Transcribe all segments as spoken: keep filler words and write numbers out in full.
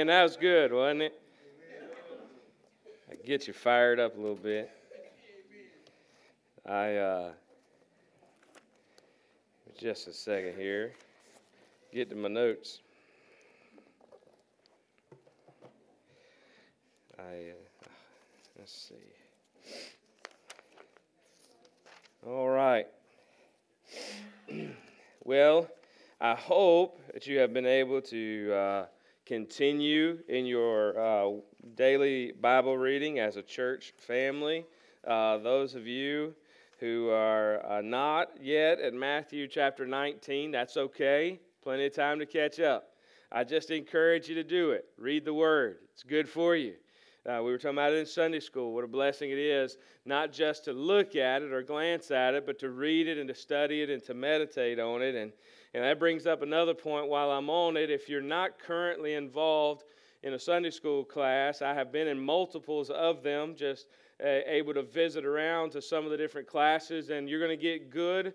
Amen. That was good, wasn't it? I get you fired up a little bit. I, uh, just a second here. Get to my notes. I, uh, let's see. All right. Well, I hope that you have been able to uh, continue in your uh, daily Bible reading as a church family. Uh, those of you who are uh, not yet at Matthew chapter nineteen, that's okay. Plenty of time to catch up. I just encourage you to do it. Read the Word. It's good for you. Uh, we were talking about it in Sunday school, what a blessing it is, not just to look at it or glance at it, but to read it and to study it and to meditate on it. And, and that brings up another point while I'm on it. If you're not currently involved in a Sunday school class, I have been in multiples of them, just uh, able to visit around to some of the different classes, and you're going to get good,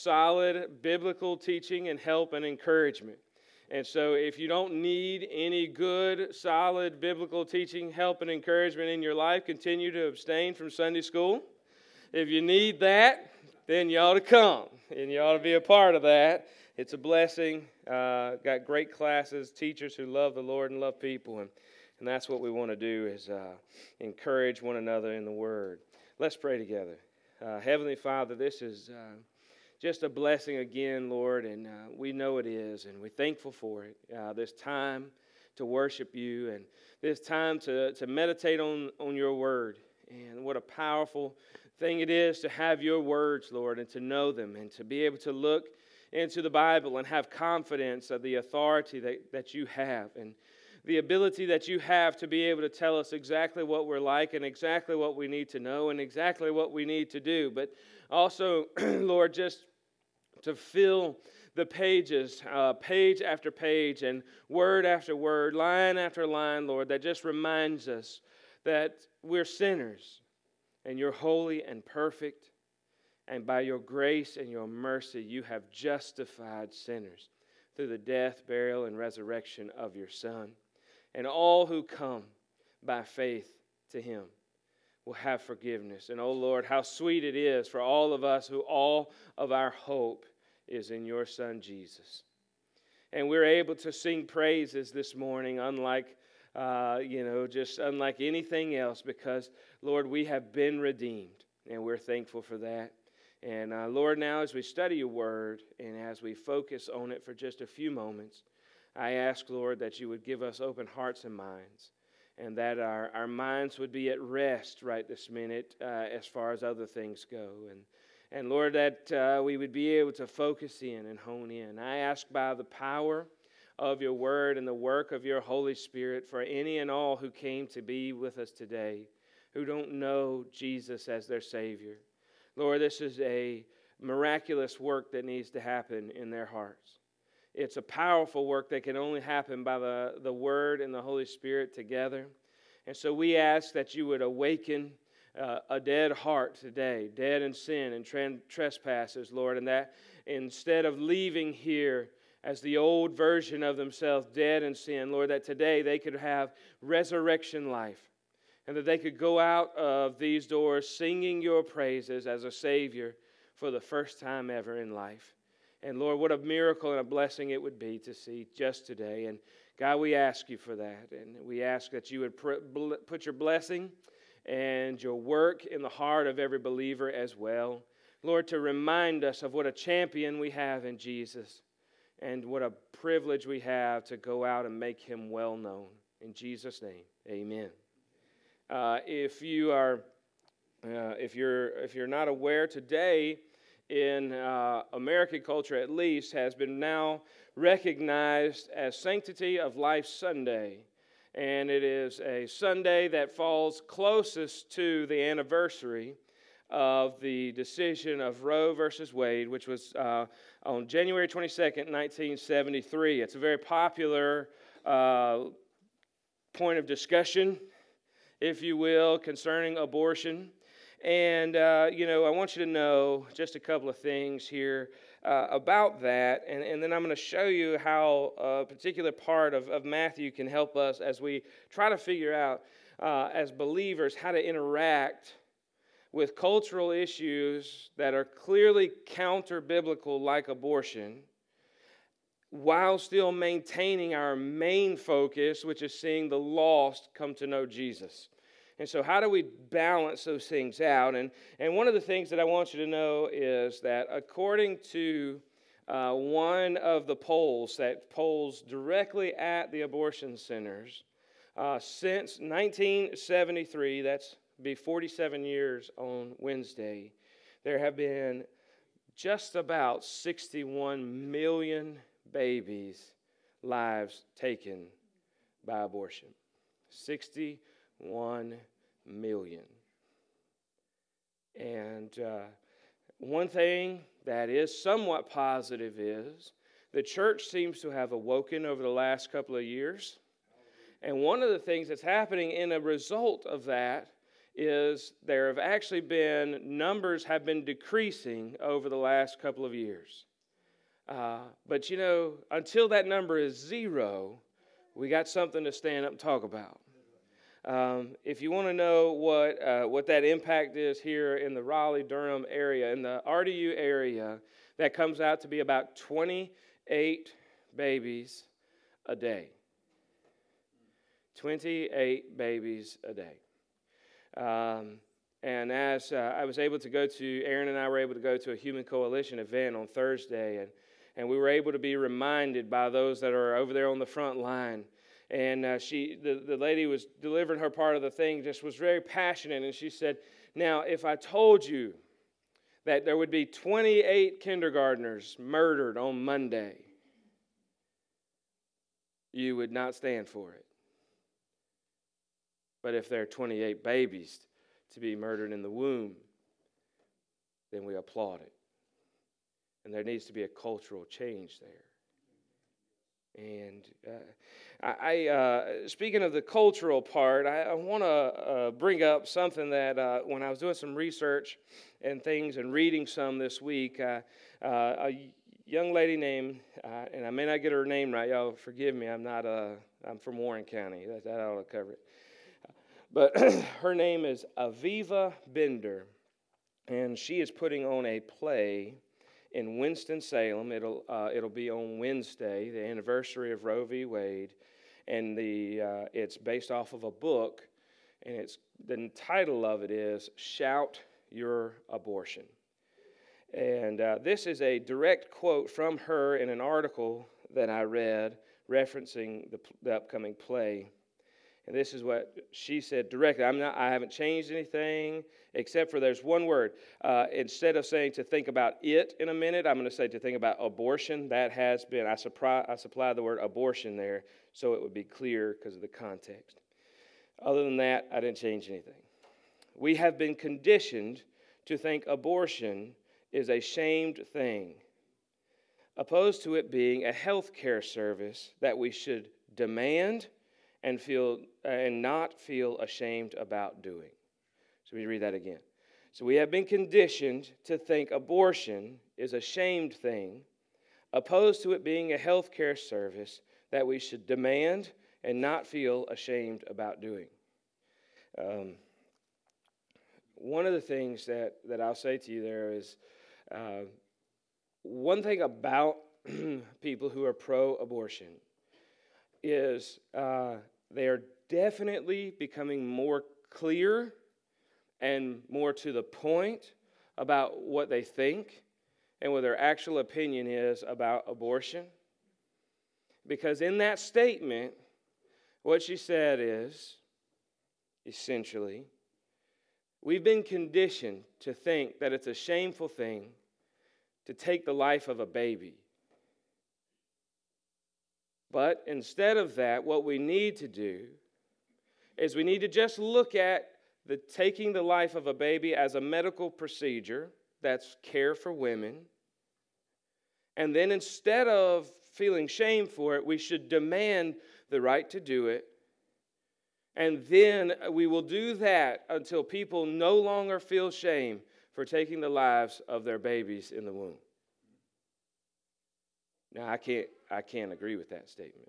solid biblical teaching and help and encouragement. And so if you don't need any good, solid biblical teaching, help, and encouragement in your life, continue to abstain from Sunday school. If you need that, then you ought to come, and you ought to be a part of that. It's a blessing. Uh, got great classes, teachers who love the Lord and love people, and, and that's what we want to do is uh, encourage one another in the Word. Let's pray together. Uh, Heavenly Father, this is... Uh, Just a blessing again, Lord, and uh, we know it is, and we're thankful for it. Uh, this time to worship you, and this time to, to meditate on, on your word. And what a powerful thing it is to have your words, Lord, and to know them, and to be able to look into the Bible and have confidence of the authority that, that you have, and the ability that you have to be able to tell us exactly what we're like and exactly what we need to know and exactly what we need to do. But also, Lord, just to fill the pages, uh, page after page and word after word, line after line, Lord, that just reminds us that we're sinners and you're holy and perfect, and by your grace and your mercy you have justified sinners through the death, burial, and resurrection of your Son. And all who come by faith to him will have forgiveness. And oh Lord, how sweet it is for all of us who all of our hope is in your Son Jesus. And we're able to sing praises this morning unlike, uh, you know, just unlike anything else, because, Lord, we have been redeemed, and we're thankful for that. And uh, Lord, now as we study your word and as we focus on it for just a few moments, I ask, Lord, that you would give us open hearts and minds, and that our, our minds would be at rest right this minute uh, as far as other things go. And And Lord, that uh, we would be able to focus in and hone in. I ask by the power of your word and the work of your Holy Spirit for any and all who came to be with us today who don't know Jesus as their Savior. Lord, this is a miraculous work that needs to happen in their hearts. It's a powerful work that can only happen by the, the Word and the Holy Spirit together. And so we ask that you would awaken Uh, a dead heart today, dead in sin and tran- trespasses, Lord, and that instead of leaving here as the old version of themselves, dead in sin, Lord, that today they could have resurrection life, and that they could go out of these doors singing your praises as a Savior for the first time ever in life. And Lord, what a miracle and a blessing it would be to see just today. And God, we ask you for that, and we ask that you would pr- put your blessing and your work in the heart of every believer as well. Lord, to remind us of what a champion we have in Jesus and what a privilege we have to go out and make him well known. In Jesus' name, amen. Uh, if you are, uh, if you're, if you're not aware, today in uh, American culture at least has been now recognized as Sanctity of Life Sunday. And it is a Sunday that falls closest to the anniversary of the decision of Roe versus Wade, which was uh, on January twenty-second, nineteen seventy-three. It's a very popular uh, point of discussion, if you will, concerning abortion. And, uh, you know, I want you to know just a couple of things here uh, about that. And, and then I'm going to show you how a particular part of, of Matthew can help us as we try to figure out, uh, as believers, how to interact with cultural issues that are clearly counter-biblical, like abortion, while still maintaining our main focus, which is seeing the lost come to know Jesus. And so how do we balance those things out? And, and one of the things that I want you to know is that according to uh, one of the polls that polls directly at the abortion centers, uh, since nineteen seventy-three, that's be forty-seven years on Wednesday, there have been just about sixty-one million babies' lives taken by abortion. sixty-one million. And uh, one thing that is somewhat positive is the church seems to have awoken over the last couple of years. And one of the things that's happening in a result of that is there have actually been, numbers have been decreasing over the last couple of years. Uh, but you know, until that number is zero, we got something to stand up and talk about. Um, if you want to know what uh, what that impact is here in the Raleigh-Durham area, in the R D U area, that comes out to be about twenty-eight babies a day. twenty-eight babies a day. Um, and as uh, I was able to go to, Aaron and I were able to go to a Human Coalition event on Thursday, and, and we were able to be reminded by those that are over there on the front line. And uh, she, the, the lady was delivering her part of the thing, just was very passionate, and she said, now, if I told you that there would be twenty-eight kindergartners murdered on Monday, you would not stand for it. But if there are twenty-eight babies to be murdered in the womb, then we applaud it. And there needs to be a cultural change there. And uh, I, I uh, speaking of the cultural part, I, I want to uh, bring up something that uh, when I was doing some research and things and reading some this week, uh, uh, a young lady named, uh, and I may not get her name right, y'all forgive me, I'm not, uh, I'm from Warren County, that, that ought to cover it. But her name is Aviva Bender, and she is putting on a play in Winston-Salem. It'll uh, it'll be on Wednesday, the anniversary of Roe v. Wade, and the uh, it's based off of a book, and it's the title of it is "Shout Your Abortion," and uh, this is a direct quote from her in an article that I read referencing the, the upcoming play. And this is what she said directly. I'm not. I haven't changed anything except for there's one word. Uh, instead of saying to think about it in a minute, I'm going to say to think about abortion. That has been, I supply, I supplied the word abortion there so it would be clear because of the context. Other than that, I didn't change anything. We have been conditioned to think abortion is a shamed thing, opposed to it being a health care service that we should demand and feel and not feel ashamed about doing. So we read that again. So we have been conditioned to think abortion is a shamed thing, opposed to it being a health care service that we should demand and not feel ashamed about doing. Um, one of the things that, that I'll say to you there is, uh, one thing about people who are pro-abortion is uh, they are definitely becoming more clear and more to the point about what they think and what their actual opinion is about abortion. Because in that statement, what she said is, essentially, we've been conditioned to think that it's a shameful thing to take the life of a baby. But instead of that, what we need to do is we need to just look at the taking the life of a baby as a medical procedure that's care for women. And then instead of feeling shame for it, we should demand the right to do it And then we will do that until people no longer feel shame for taking the lives of their babies in the womb. Now, I can't, I can't agree with that statement.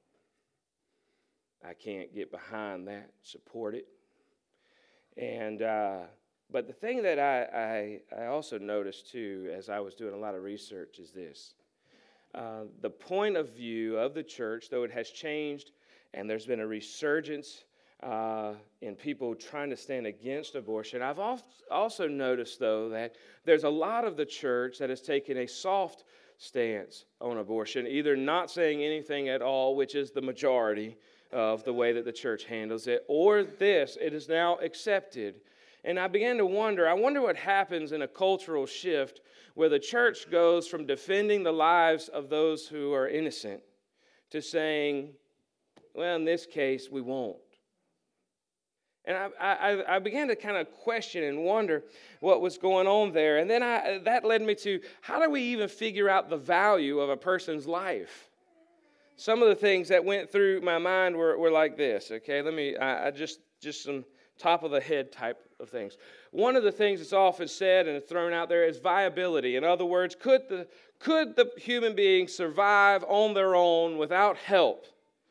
I can't get behind that, support it. And uh, but the thing that I, I, I also noticed, too, as I was doing a lot of research is this. Uh, the point of view of the church, though it has changed, and there's been a resurgence uh, in people trying to stand against abortion, I've also noticed, though, that there's a lot of the church that has taken a soft stance on abortion, either not saying anything at all, which is the majority of the way that the church handles it, or this, it is now accepted. And I began to wonder, I wonder what happens in a cultural shift where the church goes from defending the lives of those who are innocent to saying, well, in this case, we won't. And I, I, I began to kind of question and wonder what was going on there. And then I, that led me to, how do we even figure out the value of a person's life? Some of the things that went through my mind were, were like this, okay? Let me, I, I just, just some top of the head type of things. One of the things that's often said and thrown out there is viability. In other words, could the, could the human being survive on their own without help?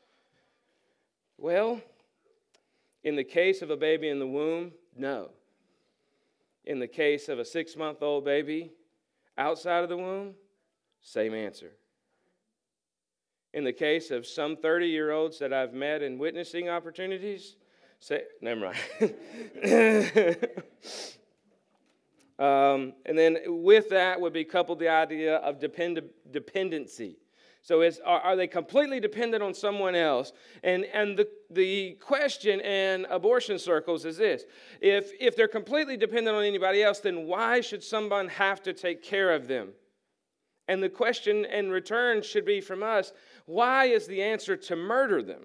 Well, in the case of a baby in the womb, no. In the case of a six-month-old baby outside of the womb, same answer. In the case of some thirty-year-olds that I've met in witnessing opportunities, say, never mind. um, and then with that would be coupled the idea of depend- dependency. So is, are, are they completely dependent on someone else? And and the, the question in abortion circles is this. If, if they're completely dependent on anybody else, then why should someone have to take care of them? And the question in return should be from us, why is the answer to murder them?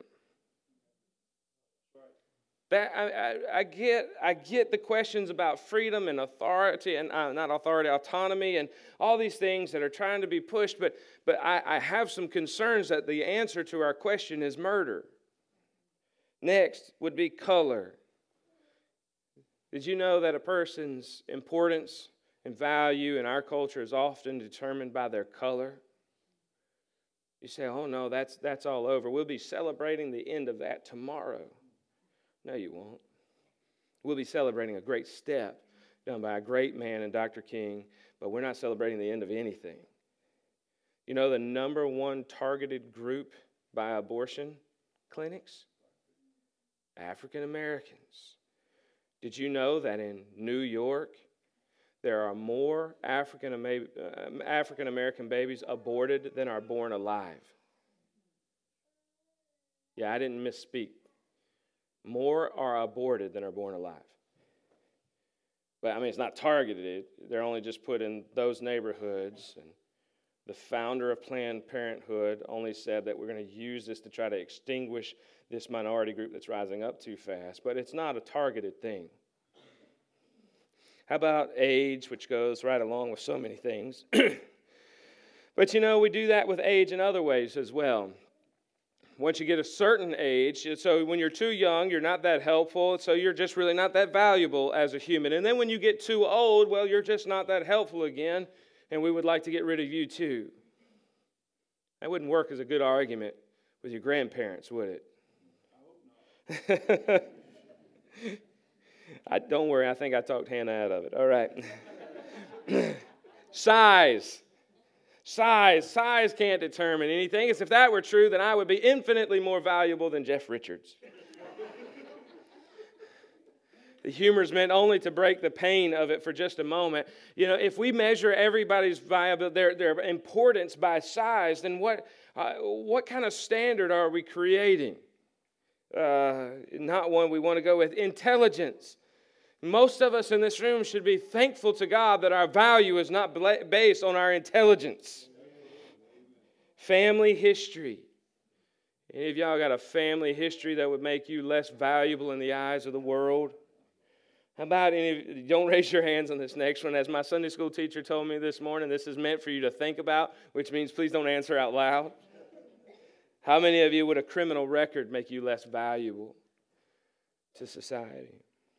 That I, I, I get I get the questions about freedom and authority, and uh, not authority, autonomy, and all these things that are trying to be pushed, but, but I, I have some concerns that the answer to our question is murder. Next would be color. Did you know that a person's importance and value in our culture is often determined by their color? You say, oh no, that's that's all over. We'll be celebrating the end of that tomorrow. No, you won't. We'll be celebrating a great step done by a great man in Doctor King, but we're not celebrating the end of anything. You know the number one targeted group by abortion clinics? African Americans. Did you know that in New York, there are more African African American babies aborted than are born alive? Yeah, I didn't misspeak. More are aborted than are born alive. But, I mean, it's not targeted. They're only just put in those neighborhoods. And the founder of Planned Parenthood only said that we're going to use this to try to extinguish this minority group that's rising up too fast. But it's not a targeted thing. How about age, which goes right along with so many things? But, you know, we do that with age in other ways as well. Once you get a certain age, so when you're too young, you're not that helpful, so you're just really not that valuable as a human. And then when you get too old, well, you're just not that helpful again, and we would like to get rid of you too. That wouldn't work as a good argument with your grandparents, would it? I hope not. I, don't worry, I think I talked Hannah out of it. All right. Size. Size. Size can't determine anything. As if that were true, then I would be infinitely more valuable than Jeff Richards. The humor is meant only to break the pain of it for just a moment. You know, if we measure everybody's viability, their, their importance by size, then what, uh, what kind of standard are we creating? Uh, not one we want to go with. Intelligence. Most of us in this room should be thankful to God that our value is not based on our intelligence. Family history. Any of y'all got a family history that would make you less valuable in the eyes of the world? How about any, don't raise your hands on this next one. As my Sunday school teacher told me this morning, this is meant for you to think about, which means please don't answer out loud. How many of you would a criminal record make you less valuable? to society.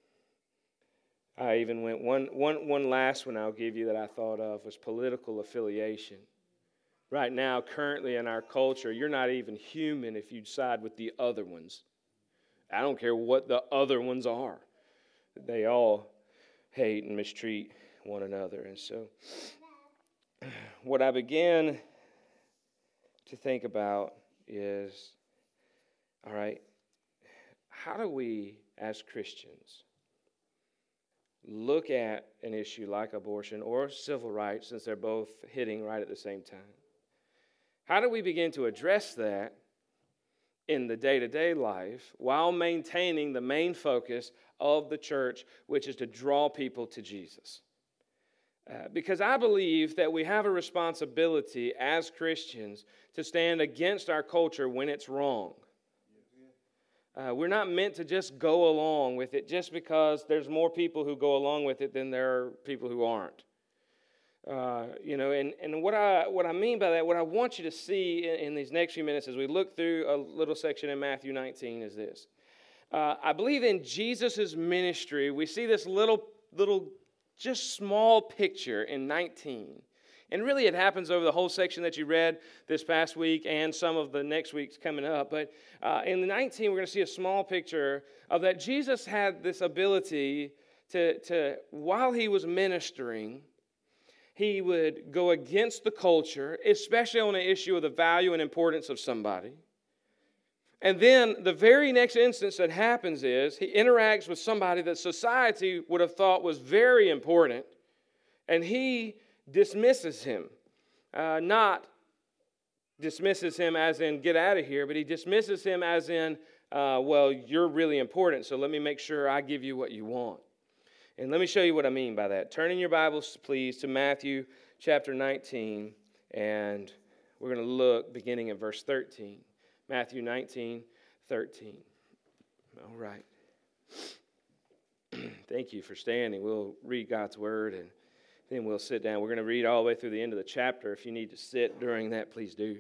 I even went, one, one, one last one I'll give you that I thought of was political affiliation. Right now, currently in our culture, you're not even human if you side with the other ones. I don't care what the other ones are. They all hate and mistreat one another. And so, what I began to think about is, all right, how do we as Christians look at an issue like abortion or civil rights, since they're both hitting right at the same time? How do we begin to address that in the day-to-day life while maintaining the main focus of the church, which is to draw people to Jesus? Uh, because I believe that we have a responsibility as Christians to stand against our culture when it's wrong. Uh, we're not meant to just go along with it just because there's more people who go along with it than there are people who aren't. Uh, you know, and, and what I what I mean by that, what I want you to see in, in these next few minutes as we look through a little section in Matthew nineteen is this. Uh, I believe in Jesus' ministry, we see this little, little, just small picture in nineteen. And really it happens over the whole section that you read this past week and some of the next weeks coming up. But uh, in the nineteen, we're going to see a small picture of that Jesus had this ability to, to, while he was ministering, he would go against the culture, especially on the issue of the value and importance of somebody. And then the very next instance that happens is he interacts with somebody that society would have thought was very important, and he dismisses him. Uh, not dismisses him as in get out of here, but he dismisses him as in, uh, well, you're really important, so let me make sure I give you what you want. And let me show you what I mean by that. Turn in your Bibles, please, to Matthew chapter nineteen, and we're going to look beginning at verse thirteen. Matthew nineteen, thirteen. All right. Thank you for standing. We'll read God's word, and then we'll sit down. We're going to read all the way through the end of the chapter. If you need to sit during that, please do.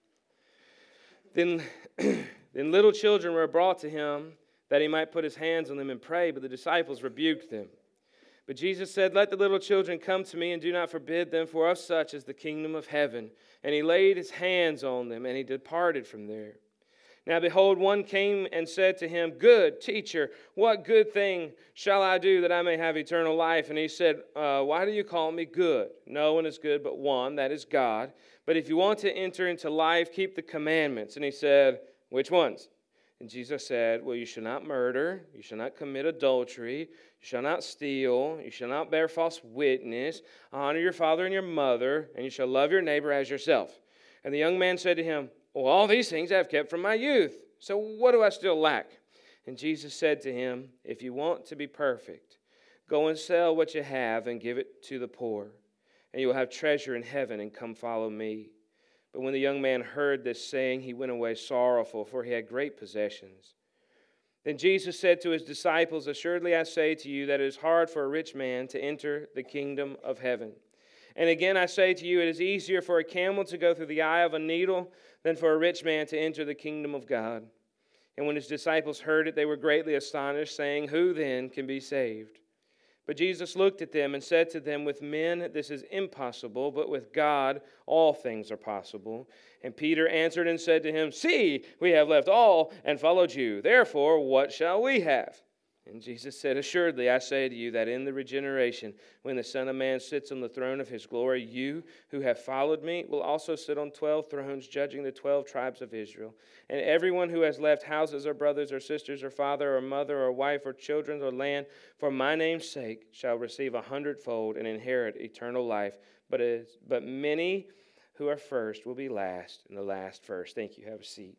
Then, then little children were brought to him that he might put his hands on them and pray, but the disciples rebuked them. But Jesus said, "Let the little children come to me, and do not forbid them, for of such is the kingdom of heaven." And he laid his hands on them, and he departed from there. Now behold, one came and said to him, "Good teacher, what good thing shall I do that I may have eternal life?" And he said, uh, "Why do you call me good? No one is good but one, that is God. But if you want to enter into life, keep the commandments." And he said, "Which ones?" And Jesus said, "Well, you shall not murder, you shall not commit adultery, you shall not steal, you shall not bear false witness, honor your father and your mother, and you shall love your neighbor as yourself." And the young man said to him, "Well, all these things I have kept from my youth. So what do I still lack?" And Jesus said to him, "If you want to be perfect, go and sell what you have and give it to the poor, and you will have treasure in heaven, and come follow me." But when the young man heard this saying, he went away sorrowful, for he had great possessions. Then Jesus said to his disciples, "Assuredly I say to you that it is hard for a rich man to enter the kingdom of heaven. And again I say to you, it is easier for a camel to go through the eye of a needle than for a rich man to enter the kingdom of God." And when his disciples heard it, they were greatly astonished, saying, "Who then can be saved?" But Jesus looked at them and said to them, "With men this is impossible, but with God all things are possible." And Peter answered and said to him, "See, we have left all and followed you. Therefore, what shall we have?" And Jesus said, "Assuredly, I say to you that in the regeneration, when the Son of Man sits on the throne of his glory, you who have followed me will also sit on twelve thrones, judging the twelve tribes of Israel. And everyone who has left houses or brothers or sisters or father or mother or wife or children or land for my name's sake shall receive a hundredfold and inherit eternal life. But, it, but many who are first will be last, and the last first." Thank you. Have a seat.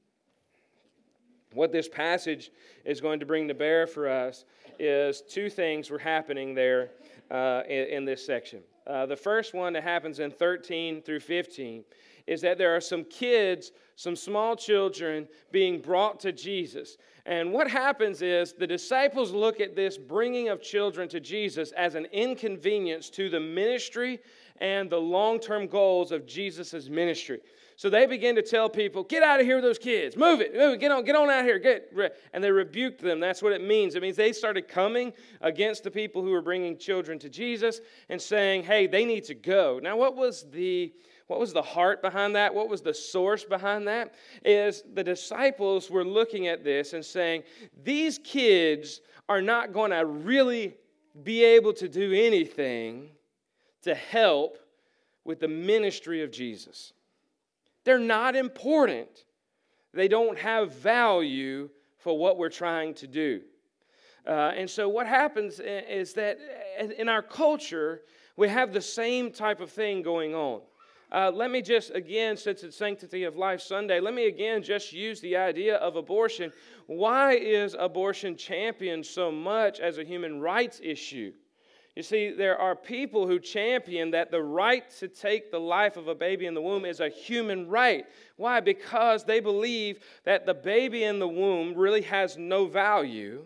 What this passage is going to bring to bear for us is two things were happening there uh, in, in this section. Uh, the first one that happens in thirteen through fifteen is that there are some kids, some small children being brought to Jesus. And what happens is the disciples look at this bringing of children to Jesus as an inconvenience to the ministry and the long-term goals of Jesus' ministry. So they began to tell people, get out of here with those kids. Move it. Move it. Get on, get on out here. Get. And they rebuked them. That's what it means. It means they started coming against the people who were bringing children to Jesus and saying, hey, they need to go. Now, what was the... What was the heart behind that? What was the source behind that? Is the disciples were looking at this and saying, these kids are not going to really be able to do anything to help with the ministry of Jesus. They're not important. They don't have value for what we're trying to do. Uh, and so what happens is that in our culture, we have the same type of thing going on. Uh, let me just, again, since it's Sanctity of Life Sunday, let me again just use the idea of abortion. Why is abortion championed so much as a human rights issue? You see, there are people who champion that the right to take the life of a baby in the womb is a human right. Why? Because they believe that the baby in the womb really has no value,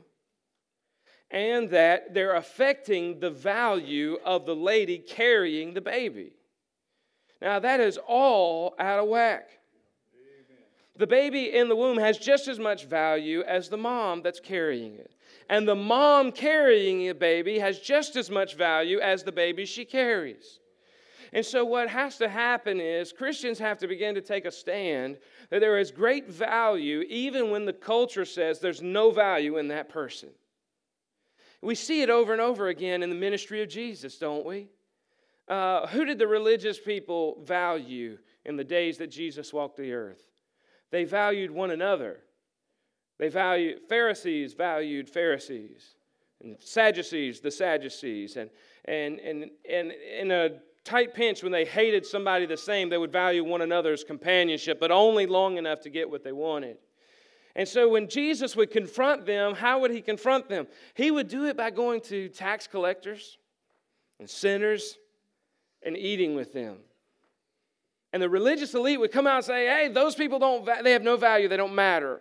and that they're affecting the value of the lady carrying the baby. Now, that is all out of whack. Amen. The baby in the womb has just as much value as the mom that's carrying it. And the mom carrying a baby has just as much value as the baby she carries. And so what has to happen is Christians have to begin to take a stand that there is great value even when the culture says there's no value in that person. We see it over and over again in the ministry of Jesus, don't we? Uh, who did the religious people value in the days that Jesus walked the earth? They valued one another. They valued, Pharisees valued Pharisees, and Sadducees, the Sadducees. And, and, and, and in a tight pinch, when they hated somebody the same, they would value one another's companionship, but only long enough to get what they wanted. And so when Jesus would confront them, how would he confront them? He would do it by going to tax collectors and sinners and eating with them. And the religious elite would come out and say, hey, those people don't, they have no value, they don't matter.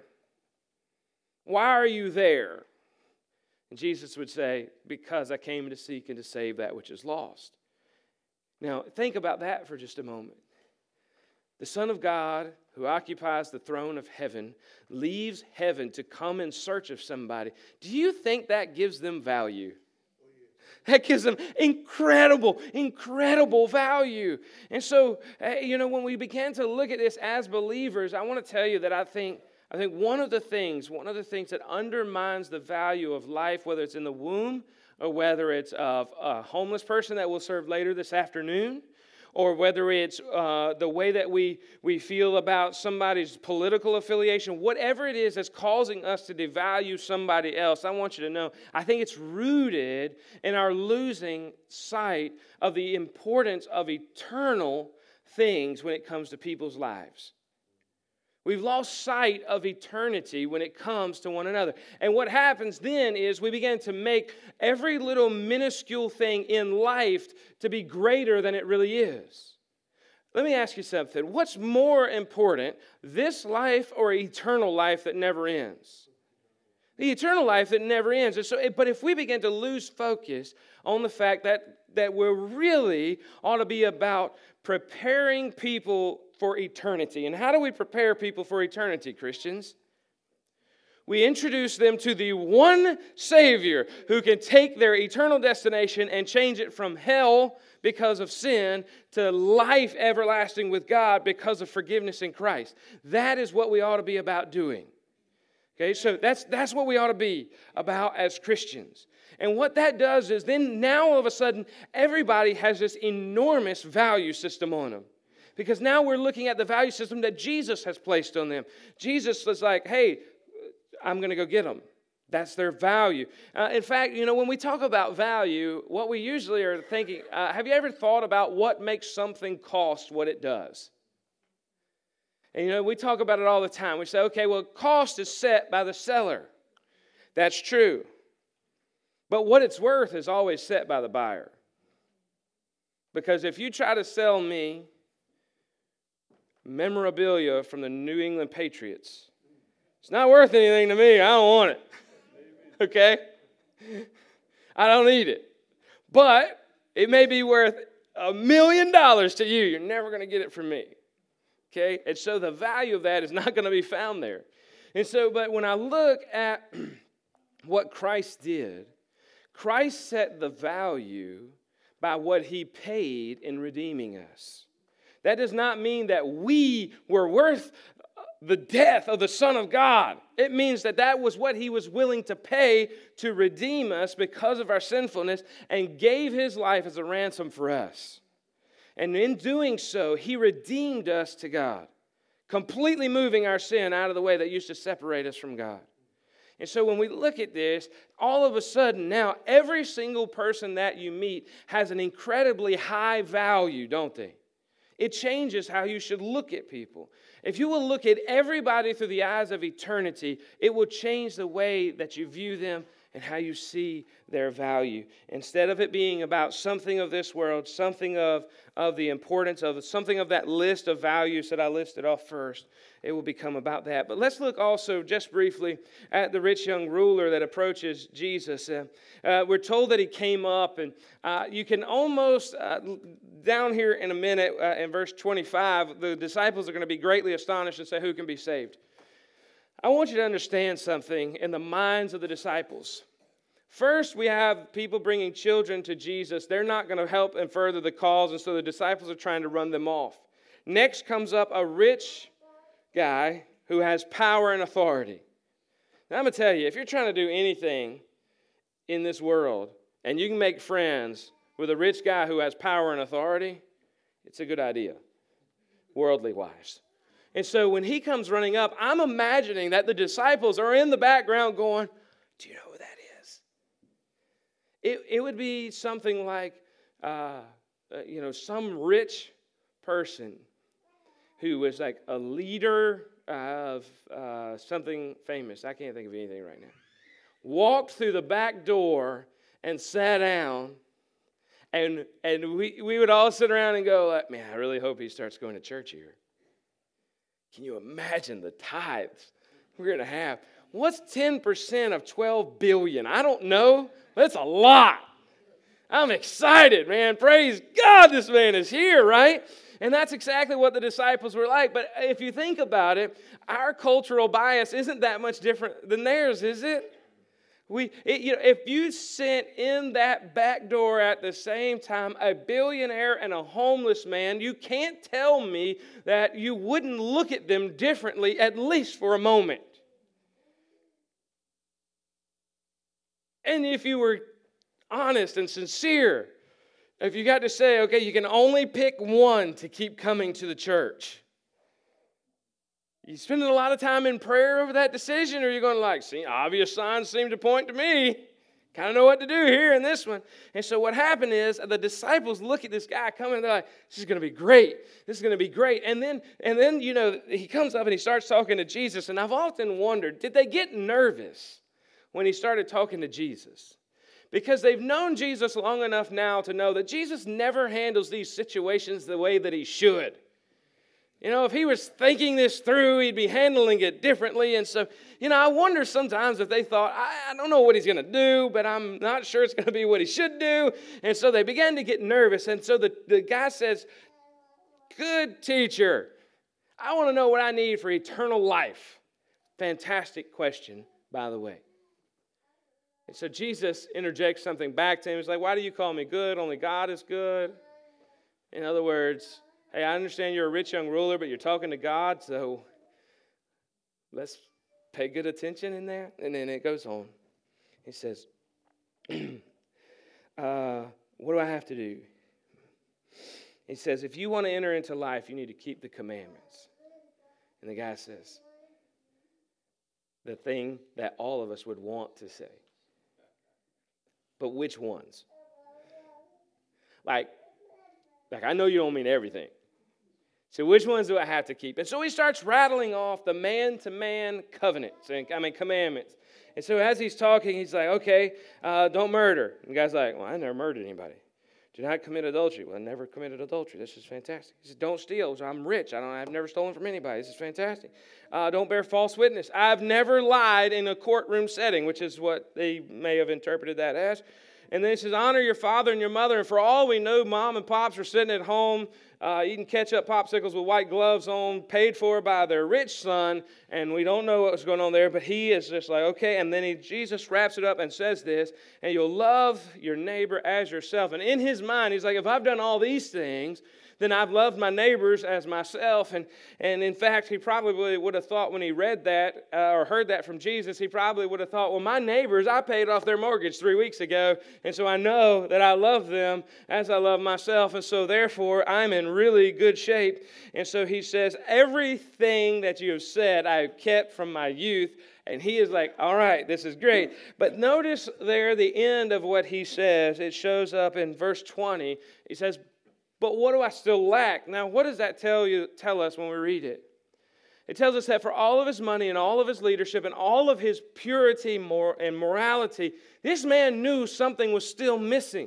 Why are you there? And Jesus would say, because I came to seek and to save that which is lost. Now, think about that for just a moment. The Son of God, who occupies the throne of heaven, leaves heaven to come in search of somebody. Do you think that gives them value? That gives them incredible, incredible value. And so, you know, when we begin to look at this as believers, I want to tell you that I think, I think one of the things, one of the things that undermines the value of life, whether it's in the womb or whether it's of a homeless person that we'll serve later this afternoon, or whether it's uh, the way that we, we feel about somebody's political affiliation, whatever it is that's causing us to devalue somebody else, I want you to know, I think it's rooted in our losing sight of the importance of eternal things when it comes to people's lives. We've lost sight of eternity when it comes to one another. And what happens then is we begin to make every little minuscule thing in life to be greater than it really is. Let me ask you something. What's more important, this life or eternal life that never ends? The eternal life that never ends. And so, but if we begin to lose focus on the fact that, that we're really ought to be about preparing people for eternity. And how do we prepare people for eternity, Christians? We introduce them to the one Savior who can take their eternal destination and change it from hell because of sin to life everlasting with God because of forgiveness in Christ. That is what we ought to be about doing. Okay, so that's, that's what we ought to be about as Christians. And what that does is then now all of a sudden everybody has this enormous value system on them. Because now we're looking at the value system that Jesus has placed on them. Jesus was like, hey, I'm going to go get them. That's their value. Uh, in fact, you know, when we talk about value, what we usually are thinking, uh, have you ever thought about what makes something cost what it does? And, you know, we talk about it all the time. We say, okay, well, cost is set by the seller. That's true. But what it's worth is always set by the buyer. Because if you try to sell me memorabilia from the New England Patriots, it's not worth anything to me. I don't want it. Okay? I don't need it. But it may be worth a million dollars to you. You're never going to get it from me. Okay? And so the value of that is not going to be found there. And so, but when I look at what Christ did, Christ set the value by what he paid in redeeming us. That does not mean that we were worth the death of the Son of God. It means that that was what he was willing to pay to redeem us because of our sinfulness and gave his life as a ransom for us. And in doing so, he redeemed us to God, completely moving our sin out of the way that used to separate us from God. And so when we look at this, all of a sudden now every single person that you meet has an incredibly high value, don't they? It changes how you should look at people. If you will look at everybody through the eyes of eternity, it will change the way that you view them and how you see their value. Instead of it being about something of this world, something of, of the importance of something of that list of values that I listed off first, it will become about that. But let's look also just briefly at the rich young ruler that approaches Jesus. Uh, uh, we're told that he came up, and uh, you can almost, uh, down here in a minute, uh, in verse twenty-five, the disciples are going to be greatly astonished and say, who can be saved? I want you to understand something in the minds of the disciples. First, we have people bringing children to Jesus. They're not going to help and further the cause, and so the disciples are trying to run them off. Next comes up a rich guy who has power and authority. Now, I'm going to tell you, if you're trying to do anything in this world, and you can make friends with a rich guy who has power and authority, it's a good idea, worldly wise. And so when he comes running up, I'm imagining that the disciples are in the background going, do you know who that is? It, it would be something like, uh, uh, you know, some rich person who was like a leader of uh, something famous. I can't think of anything right now. Walked through the back door and sat down. And, and we, we would all sit around and go, man, I really hope he starts going to church here. Can you imagine the tithes we're going to have? What's ten percent of twelve billion? I don't know. That's a lot. I'm excited, man. Praise God, this man is here, right? And that's exactly what the disciples were like. But if you think about it, our cultural bias isn't that much different than theirs, is it? We, it, you know, if you sent in that back door at the same time a billionaire and a homeless man, you can't tell me that you wouldn't look at them differently, at least for a moment. And if you were honest and sincere, if you got to say, okay, you can only pick one to keep coming to the church, you spending a lot of time in prayer over that decision, or are you going to like, see, obvious signs seem to point to me. Kind of know what to do here in this one. And so what happened is the disciples look at this guy coming, and they're like, this is going to be great. This is going to be great. And then, and then, you know, he comes up and he starts talking to Jesus. And I've often wondered, did they get nervous when he started talking to Jesus? Because they've known Jesus long enough now to know that Jesus never handles these situations the way that he should. You know, if he was thinking this through, he'd be handling it differently. And so, you know, I wonder sometimes if they thought, I, I don't know what he's going to do, but I'm not sure it's going to be what he should do. And so they began to get nervous. And so the, the guy says, good teacher, I want to know what I need for eternal life. Fantastic question, by the way. And so Jesus interjects something back to him. He's like, why do you call me good? Only God is good. In other words, hey, I understand you're a rich young ruler, but you're talking to God, so let's pay good attention in that. And then it goes on. He says, uh, what do I have to do? He says, if you want to enter into life, you need to keep the commandments. And the guy says, the thing that all of us would want to say. But which ones? Like, like I know you don't mean everything. So which ones do I have to keep? And so he starts rattling off the man-to-man covenants, and I mean commandments. And so as he's talking, he's like, okay, uh, don't murder. And the guy's like, well, I never murdered anybody. Do not commit adultery. Well, I never committed adultery. This is fantastic. He says, don't steal. So I'm rich. I don't, I've never stolen from anybody. This is fantastic. Uh, don't bear false witness. I've never lied in a courtroom setting, which is what they may have interpreted that as. And then he says, honor your father and your mother. And for all we know, mom and pops are sitting at home uh, eating ketchup popsicles with white gloves on, paid for by their rich son. And we don't know what's going on there, but he is just like, okay. And then he, Jesus wraps it up and says this, and you'll love your neighbor as yourself. And in his mind, he's like, if I've done all these things, then I've loved my neighbors as myself. And, and in fact, he probably would have thought when he read that uh, or heard that from Jesus, he probably would have thought, well, my neighbors, I paid off their mortgage three weeks ago. And so I know that I love them as I love myself. And so therefore, I'm in really good shape. And so he says, everything that you have said, I have kept from my youth. And he is like, all right, this is great. But notice there the end of what he says. It shows up in verse twenty. He says, but what do I still lack? Now, what does that tell you? Tell us when we read it? It tells us that for all of his money and all of his leadership and all of his purity and morality, this man knew something was still missing.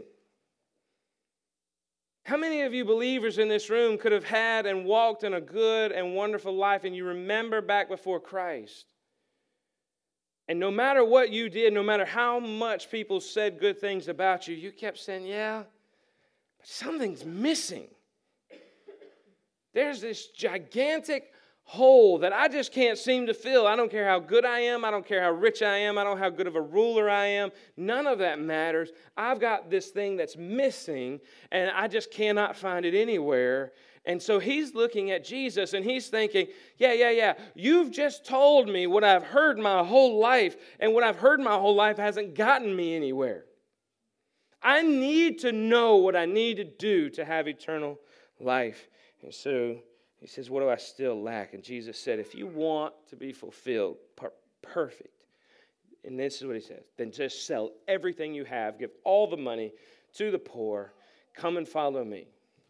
How many of you believers in this room could have had and walked in a good and wonderful life, and you remember back before Christ? And no matter what you did, no matter how much people said good things about you, you kept saying, yeah, something's missing. There's this gigantic hole that I just can't seem to fill. I don't care how good I am. I don't care how rich I am. I don't know how good of a ruler I am. None of that matters. I've got this thing that's missing, and I just cannot find it anywhere. And so he's looking at Jesus, and he's thinking, yeah, yeah, yeah, you've just told me what I've heard my whole life, and what I've heard my whole life hasn't gotten me anywhere. I need to know what I need to do to have eternal life. And so he says, what do I still lack? And Jesus said, if you want to be fulfilled, per- perfect, and this is what he says, then just sell everything you have, give all the money to the poor, come and follow me,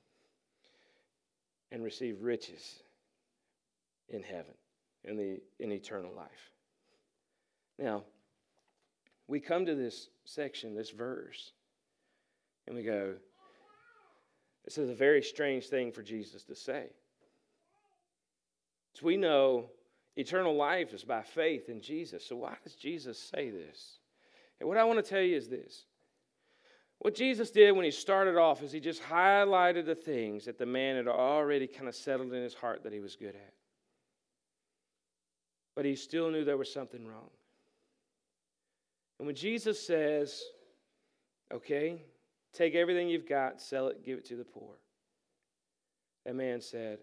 and receive riches in heaven, in the in eternal life. Now, we come to this section, this verse, and we go, this is a very strange thing for Jesus to say. So we know eternal life is by faith in Jesus. So why does Jesus say this? And what I want to tell you is this. What Jesus did when he started off is he just highlighted the things that the man had already kind of settled in his heart that he was good at. But he still knew there was something wrong. And when Jesus says, okay, take everything you've got, sell it, give it to the poor. That man said,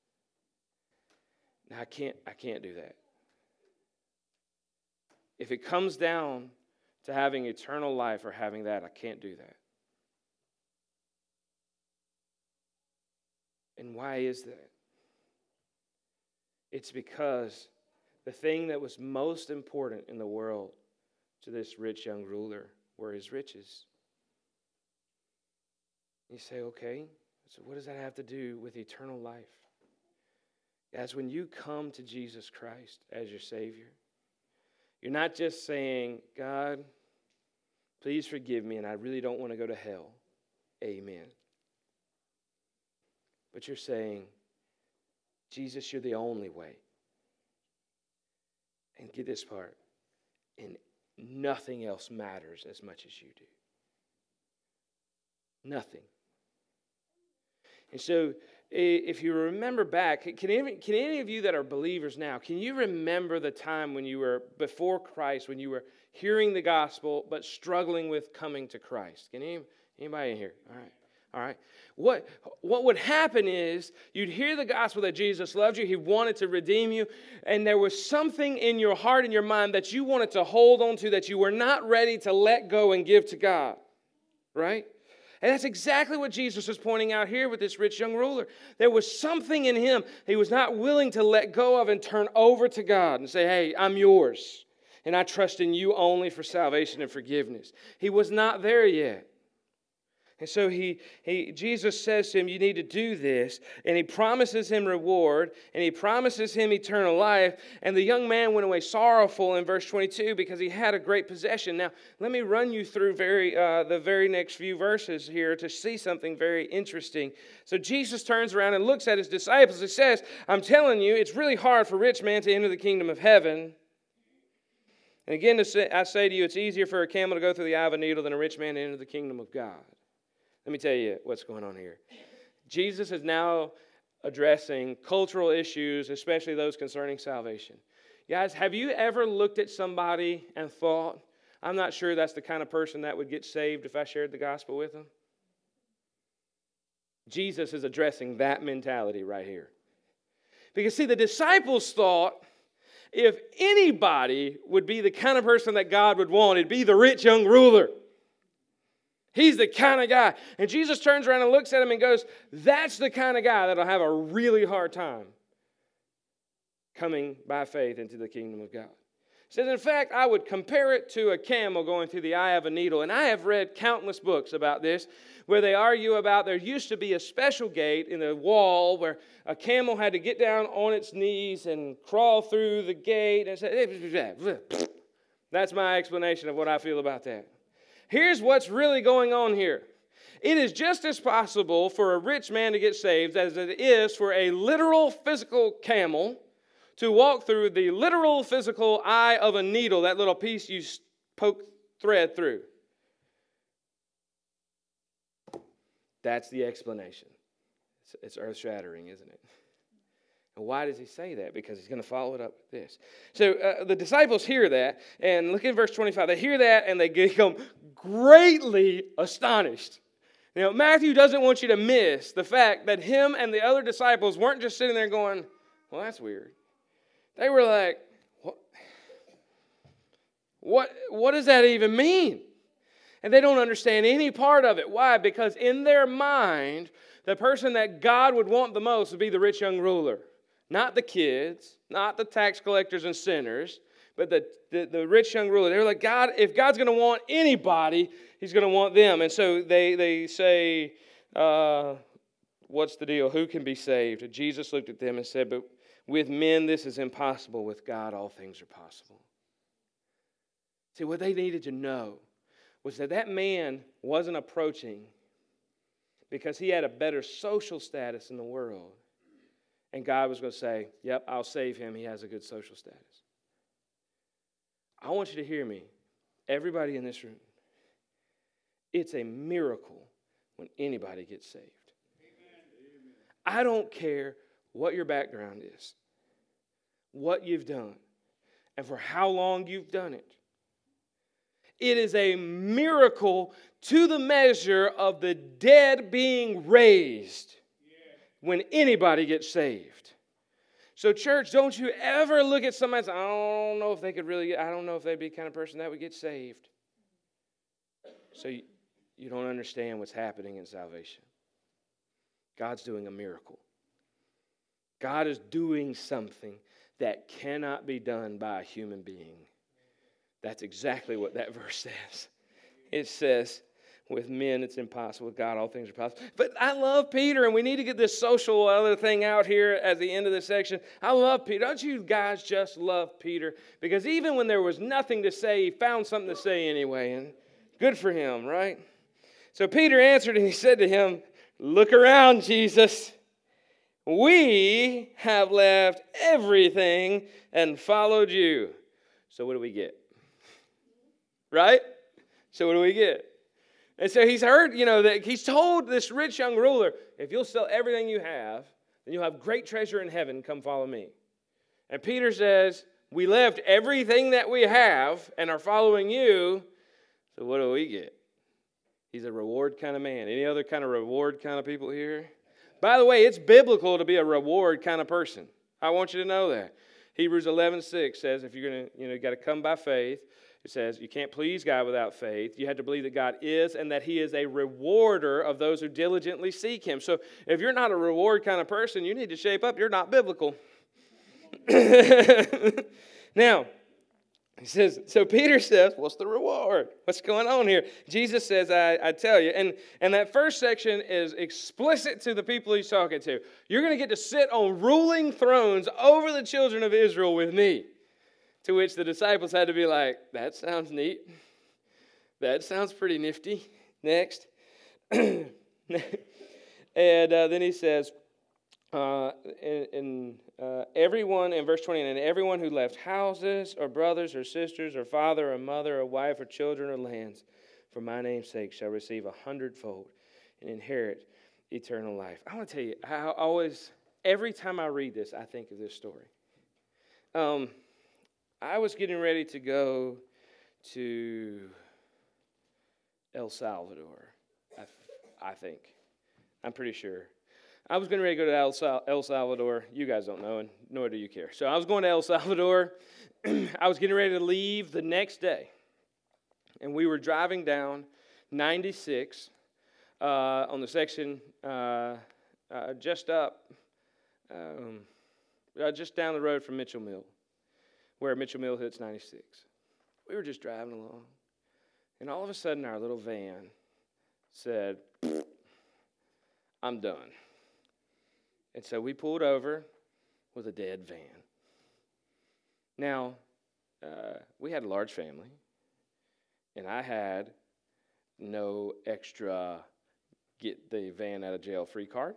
no, I can't, I can't do that. If it comes down to having eternal life or having that, I can't do that. And why is that? It's because the thing that was most important in the world to this rich young ruler were his riches. You say, okay, so what does that have to do with eternal life? Guys, when you come to Jesus Christ as your Savior, you're not just saying, God, please forgive me, and I really don't want to go to hell. Amen. But you're saying, Jesus, you're the only way. And get this part, and nothing else matters as much as you do. Nothing. And so, if you remember back, can any, can any of you that are believers now, can you remember the time when you were before Christ, when you were hearing the gospel but struggling with coming to Christ? Can any, anybody in here? All right. All right. What, what would happen is you'd hear the gospel that Jesus loved you, he wanted to redeem you, and there was something in your heart and your mind that you wanted to hold on to that you were not ready to let go and give to God. Right? And that's exactly what Jesus is pointing out here with this rich young ruler. There was something in him he was not willing to let go of and turn over to God and say, hey, I'm yours, and I trust in you only for salvation and forgiveness. He was not there yet. And so he, he, Jesus says to him, you need to do this. And he promises him reward. And he promises him eternal life. And the young man went away sorrowful in verse twenty-two because he had a great possession. Now, let me run you through very uh, the very next few verses here to see something very interesting. So Jesus turns around and looks at his disciples. He says, I'm telling you, it's really hard for a rich man to enter the kingdom of heaven. And again, I say to you, it's easier for a camel to go through the eye of a needle than a rich man to enter the kingdom of God. Let me tell you what's going on here. Jesus is now addressing cultural issues, especially those concerning salvation. Guys, have you ever looked at somebody and thought, I'm not sure that's the kind of person that would get saved if I shared the gospel with them? Jesus is addressing that mentality right here. Because, see, the disciples thought if anybody would be the kind of person that God would want, it'd be the rich young ruler. He's the kind of guy. And Jesus turns around and looks at him and goes, that's the kind of guy that'll have a really hard time coming by faith into the kingdom of God. He says, in fact, I would compare it to a camel going through the eye of a needle. And I have read countless books about this where they argue about there used to be a special gate in the wall where a camel had to get down on its knees and crawl through the gate. And say, that's my explanation of what I feel about that. Here's what's really going on here. It is just as possible for a rich man to get saved as it is for a literal physical camel to walk through the literal physical eye of a needle, that little piece you poke thread through. That's the explanation. It's, it's earth-shattering, isn't it? And why does he say that? Because he's going to follow it up with this. So uh, the disciples hear that, and look at verse twenty-five. They hear that, and they become greatly astonished. You know, Matthew doesn't want you to miss the fact that him and the other disciples weren't just sitting there going, well, that's weird. They were like, what, what, what does that even mean? And they don't understand any part of it. Why? Because in their mind, the person that God would want the most would be the rich young ruler. Not the kids, not the tax collectors and sinners, but the, the, the rich young ruler. They're like, God, if God's going to want anybody, he's going to want them. And so they, they say, uh, what's the deal? Who can be saved? And Jesus looked at them and said, but with men, this is impossible. With God, all things are possible. See, what they needed to know was that that man wasn't approaching because he had a better social status in the world. And God was going to say, yep, I'll save him. He has a good social status. I want you to hear me. Everybody in this room. It's a miracle when anybody gets saved. I don't care what your background is, what you've done, and for how long you've done it. It is a miracle to the measure of the dead being raised when anybody gets saved. So church, don't you ever look at somebody and say, I don't know if they could really, I don't know if they'd be the kind of person that would get saved. So you, you don't understand what's happening in salvation. God's doing a miracle. God is doing something that cannot be done by a human being. That's exactly what that verse says. It says, with men it's impossible. With God all things are possible. But I love Peter, and we need to get this social other thing out here at the end of this section. I love Peter. Don't you guys just love Peter? Because even when there was nothing to say, he found something to say anyway. And good for him, right? So Peter answered and he said to him, look around, Jesus. We have left everything and followed you. So what do we get? Right? So what do we get? And so he's heard, you know, that he's told this rich young ruler, if you'll sell everything you have, then you'll have great treasure in heaven. Come follow me. And Peter says, we left everything that we have and are following you. So what do we get? He's a reward kind of man. Any other kind of reward kind of people here? By the way, it's biblical to be a reward kind of person. I want you to know that. Hebrews eleven six says if you're going to, you know, you got to come by faith. It says you can't please God without faith. You have to believe that God is and that he is a rewarder of those who diligently seek him. So if you're not a reward kind of person, you need to shape up. You're not biblical. Now, he says, so Peter says, what's the reward? What's going on here? Jesus says, I, I tell you. And, and that first section is explicit to the people he's talking to. You're going to get to sit on ruling thrones over the children of Israel with me. To which the disciples had to be like, that sounds neat. That sounds pretty nifty. Next. And uh, then he says, Uh, and and uh, everyone, in verse twenty, and everyone who left houses or brothers or sisters or father or mother or wife or children or lands for my name's sake shall receive a hundredfold and inherit eternal life. I want to tell you, I always, every time I read this, I think of this story. Um, I was getting ready to go to El Salvador, I, I think. I'm pretty sure. I was getting ready to go to El, Sal- El Salvador. You guys don't know, and nor do you care. So I was going to El Salvador. I was getting ready to leave the next day. And we were driving down ninety-six uh, on the section uh, uh, just up, um, uh, just down the road from Mitchell Mill, where Mitchell Mill hits ninety-six. We were just driving along. And all of a sudden, our little van said, I'm done. And so we pulled over with a dead van. Now, uh, we had a large family, and I had no extra get the van out of jail free card.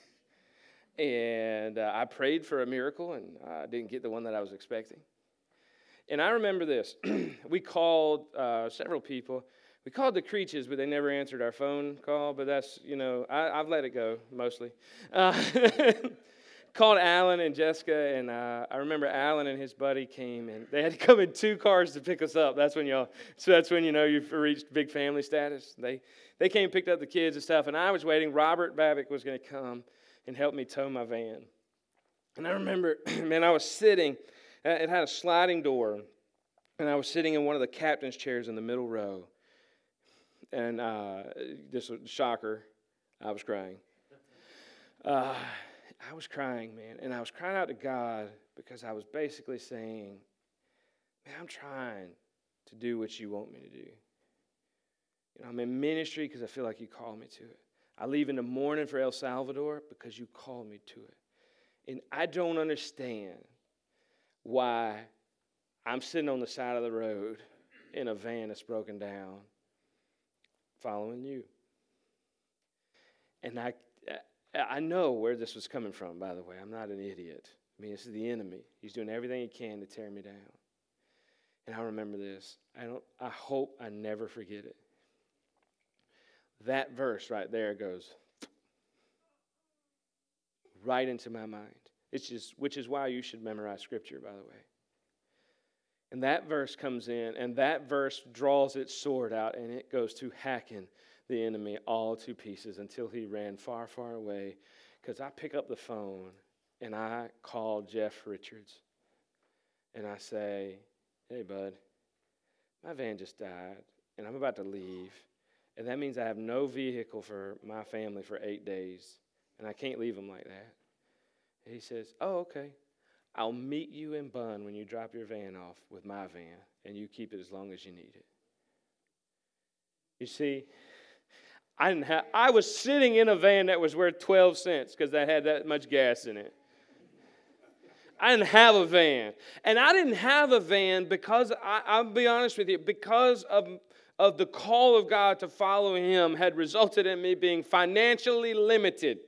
And uh, I prayed for a miracle, and I didn't get the one that I was expecting. And I remember this. We called uh, several people. We called the Creeches, but they never answered our phone call. But that's, you know, I, I've let it go, mostly. Uh, called Alan and Jessica, and uh, I remember Alan and his buddy came, and they had to come in two cars to pick us up. That's when y'all, so that's when you know you've reached big family status. They they came and picked up the kids and stuff, and I was waiting. Robert Babick was going to come and help me tow my van. And I remember, man, I was sitting. It had a sliding door, and I was sitting in one of the captain's chairs in the middle row. And uh, this was a shocker. I was crying. Uh, I was crying, man. And I was crying out to God because I was basically saying, man, I'm trying to do what you want me to do. You know, I'm in ministry because I feel like you called me to it. I leave in the morning for El Salvador because you called me to it. And I don't understand why I'm sitting on the side of the road in a van that's broken down following you. And I I know where this was coming from, by the way. I'm not an idiot. I mean, this is the enemy. He's doing everything he can to tear me down. And I remember this. I don't I hope I never forget it. That verse right there goes right into my mind. It's just, which is why you should memorize Scripture, by the way. And that verse comes in, and that verse draws its sword out, and it goes to hacking the enemy all to pieces until he ran far, far away. Because I pick up the phone, and I call Jeff Richards, and I say, hey, bud, my van just died, and I'm about to leave, and that means I have no vehicle for my family for eight days, and I can't leave them like that. And he says, oh, okay. I'll meet you in Bunn when you drop your van off with my van, and you keep it as long as you need it. You see, I didn't have. I was sitting in a van that was worth twelve cents because I had that much gas in it. I didn't have a van, and I didn't have a van because I, I'll be honest with you, because of of the call of God to follow Him had resulted in me being financially limited.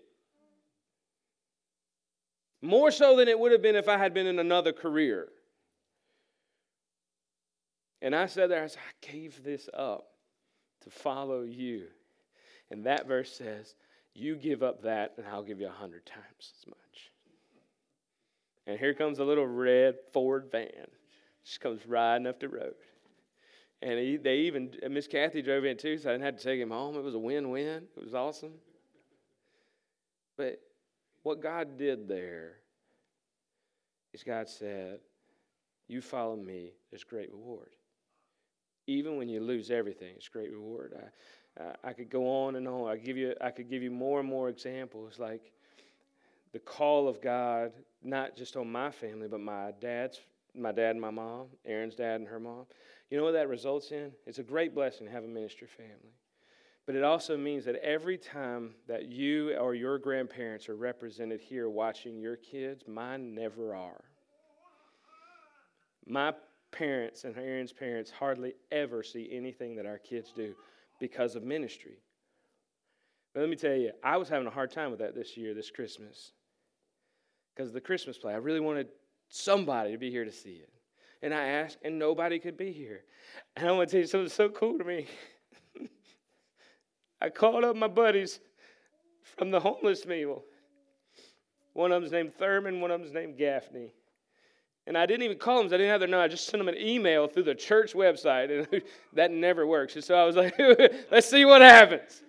More so than it would have been if I had been in another career. And I said there, I said, I gave this up to follow you. And that verse says, you give up that and I'll give you a hundred times as much. And here comes a little red Ford van. Just comes riding up the road. And he, they even, Miss Kathy drove in too, so I didn't have to take him home. It was a win-win. It was awesome. But what God did there is God said, you follow me, there's great reward. Even when you lose everything, it's great reward. I, uh, I could go on and on. I give you, I could give you more and more examples, like the call of God, not just on my family, but my dad's, my dad and my mom, Aaron's dad and her mom. You know what that results in? It's a great blessing to have a ministry family. But it also means that every time that you or your grandparents are represented here watching your kids, mine never are. My parents and Aaron's parents hardly ever see anything that our kids do because of ministry. But let me tell you, I was having a hard time with that this year, this Christmas. because of the Christmas play. I really wanted somebody to be here to see it. And I asked, and nobody could be here. And I want to tell you something so cool to me. I called up my buddies from the homeless meal. One of them's named Thurman, one of them's named Gaffney. And I didn't even call them, I didn't have their number. I just sent them an email through the church website, and that never works. And so I was like, let's see what happens.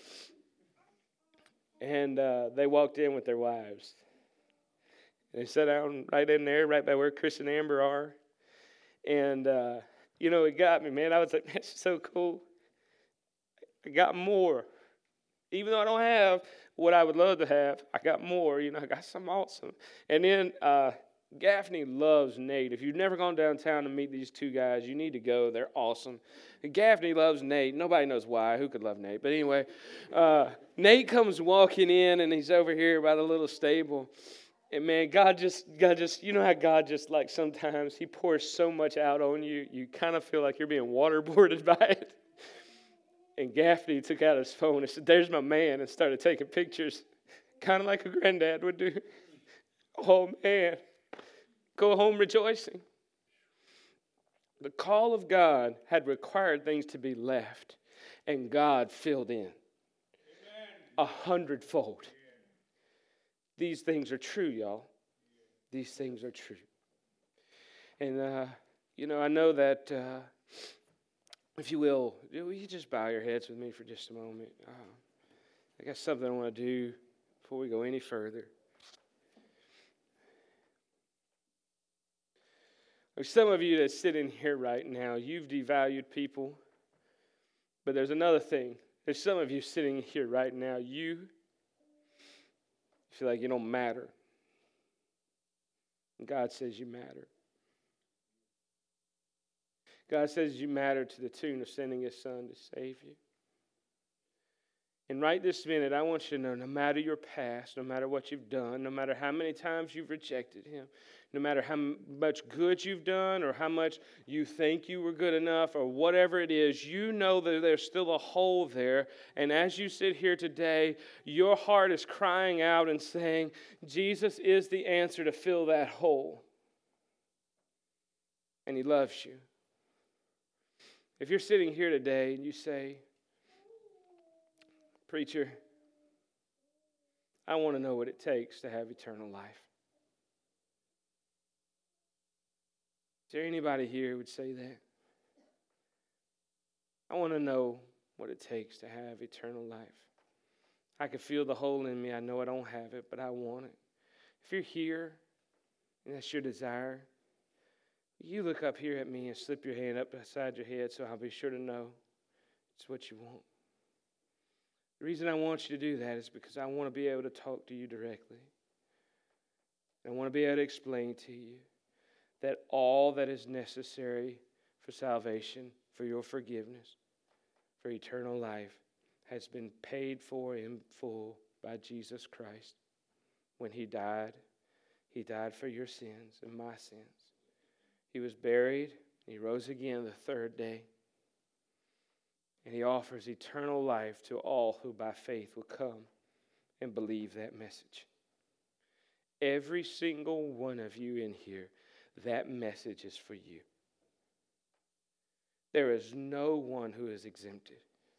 And uh, they walked in with their wives. And they sat down right in there, right by where Chris and Amber are. And, uh, you know, it got me, man. I was like, man, it's so cool. I got more. Even though I don't have what I would love to have, I got more. You know, I got something awesome. And then uh, Gaffney loves Nate. If you've never gone downtown to meet these two guys, you need to go. They're awesome. And Gaffney loves Nate. Nobody knows why. Who could love Nate? But anyway, uh, Nate comes walking in, and he's over here by the little stable. And man, God just, God just, you know how God just like sometimes He pours so much out on you, you kind of feel like you're being waterboarded by it. And Gaffney took out his phone and said, there's my man, and started taking pictures, kind of like a granddad would do. Oh, man. Go home rejoicing. The call of God had required things to be left, and God filled in a hundredfold. These things are true, y'all. These things are true. And, uh, you know, I know that... Uh, If you will, will you just bow your heads with me for just a moment? Uh, I got something I want to do before we go any further. There's some of you that sit in here right now, you've devalued people. But there's another thing. There's some of you sitting here right now, you feel like you don't matter. And God says you matter. God says you matter to the tune of sending His Son to save you. And right this minute, I want you to know, no matter your past, no matter what you've done, no matter how many times you've rejected Him, no matter how much good you've done or how much you think you were good enough or whatever it is, you know that there's still a hole there. And as you sit here today, your heart is crying out and saying, Jesus is the answer to fill that hole. And He loves you. If you're sitting here today and you say, preacher, I want to know what it takes to have eternal life. Is there anybody here who would say that? I want to know what it takes to have eternal life. I can feel the hole in me. I know I don't have it, but I want it. If you're here and that's your desire, you look up here at me and slip your hand up beside your head so I'll be sure to know it's what you want. The reason I want you to do that is because I want to be able to talk to you directly. I want to be able to explain to you that all that is necessary for salvation, for your forgiveness, for eternal life, has been paid for in full by Jesus Christ. When He died, He died for your sins and my sins. He was buried, and He rose again the third day. And He offers eternal life to all who by faith will come and believe that message. Every single one of you in here, that message is for you. There is no one who is exempted.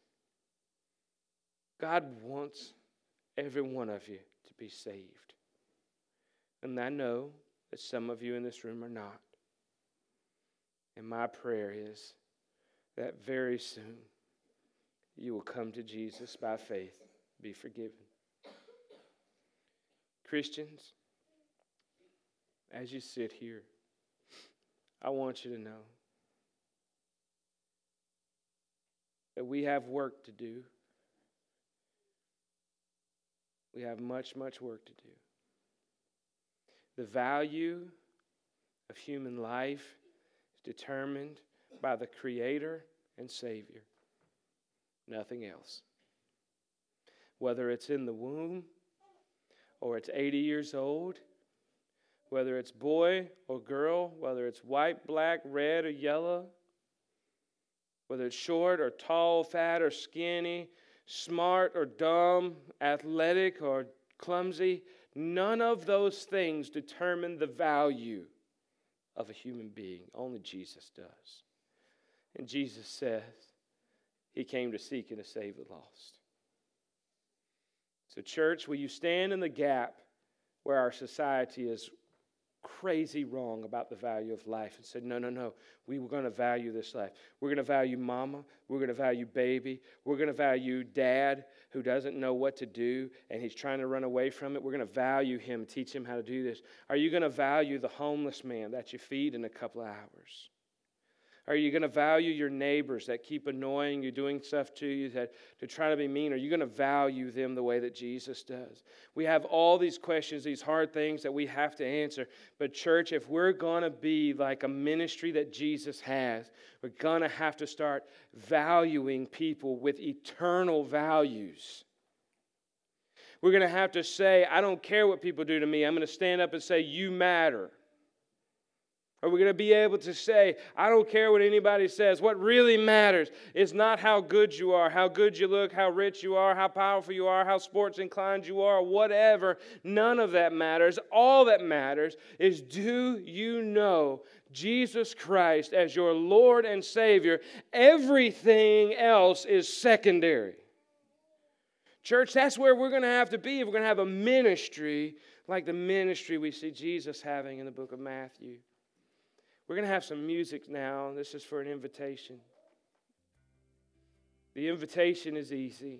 God wants every one of you to be saved. And I know that some of you in this room are not. And my prayer is that very soon you will come to Jesus by faith, be forgiven. Christians, as you sit here, I want you to know that we have work to do. We have much, much work to do. The value of human life determined by the Creator and Savior. Nothing else. Whether it's in the womb or it's eighty years old, whether it's boy or girl, whether it's white, black, red, or yellow, whether it's short or tall, fat or skinny, smart or dumb, athletic or clumsy, None of those things determine the value of a human being. Only Jesus does. And Jesus says he came to seek and to save the lost. So church, will you stand in the gap where our society is crazy wrong about the value of life and said, no, no, no, we were going to value this life. We're going to value mama. We're going to value baby. We're going to value dad who doesn't know what to do and he's trying to run away from it. We're going to value him and teach him how to do this. Are you going to value the homeless man that you feed in a couple of hours? Are you going to value your neighbors that keep annoying you, doing stuff to you, that to try to be mean? Are you going to value them the way that Jesus does? We have all these questions, these hard things that we have to answer. But church, if we're going to be like a ministry that Jesus has, we're going to have to start valuing people with eternal values. We're going to have to say, I don't care what people do to me. I'm going to stand up and say, you matter. Are we going to be able to say, I don't care what anybody says. What really matters is not how good you are, how good you look, how rich you are, how powerful you are, how sports inclined you are, whatever. None of that matters. All that matters is, do you know Jesus Christ as your Lord and Savior? Everything else is secondary. Church, that's where we're going to have to be if we're going to have a ministry like the ministry we see Jesus having in the book of Matthew. We're going to have some music now. This is for an invitation. The invitation is easy.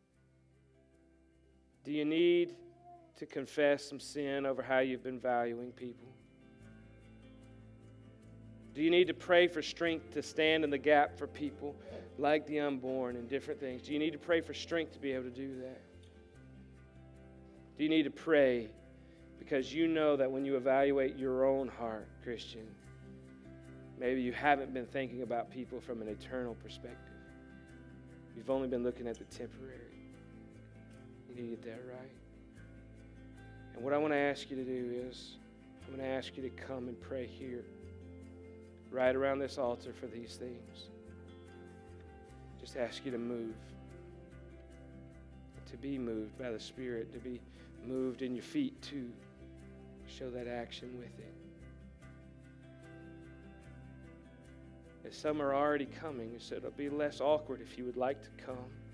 Do you need to confess some sin over how you've been valuing people? Do you need to pray for strength to stand in the gap for people like the unborn and different things? Do you need to pray for strength to be able to do that? Do you need to pray because you know that when you evaluate your own heart, Christian, maybe you haven't been thinking about people from an eternal perspective. You've only been looking at the temporary. You need to get that right. And what I want to ask you to do is, I'm going to ask you to come and pray here, right around this altar for these things. Just ask you to move. To be moved by the Spirit, to be moved in your feet too. Show that action with it. As some are already coming, so it'll be less awkward if you would like to come.